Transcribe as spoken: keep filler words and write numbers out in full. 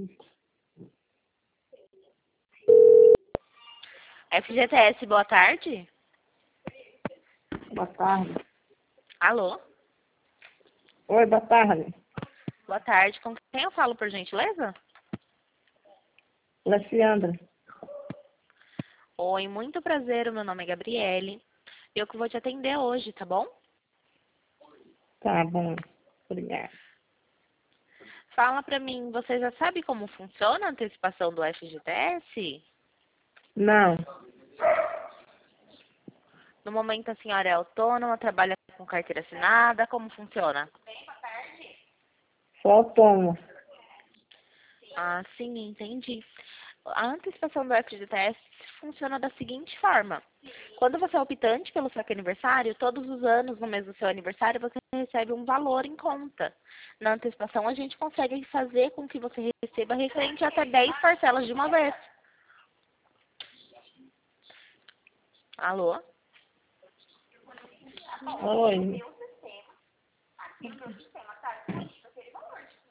F G T S, boa tarde. Boa tarde. Alô? Oi, boa tarde. Boa tarde. Com quem eu falo, por gentileza? Alexandra. Oi, muito prazer. O meu nome é Gabriele. Eu que vou te atender hoje, tá bom? Tá bom. Obrigada. Fala pra mim, você já sabe como funciona a antecipação do F G T S? Não. No momento a senhora é autônoma, trabalha com carteira assinada, como funciona? Sou autônoma. Ah, sim, entendi. A antecipação do F G T S funciona da seguinte forma. Quando você é optante pelo seu aniversário, todos os anos, no mês do seu aniversário, você recebe um valor em conta. Na antecipação, a gente consegue fazer com que você receba referente a até dez parcelas de uma vez. Alô? Oi.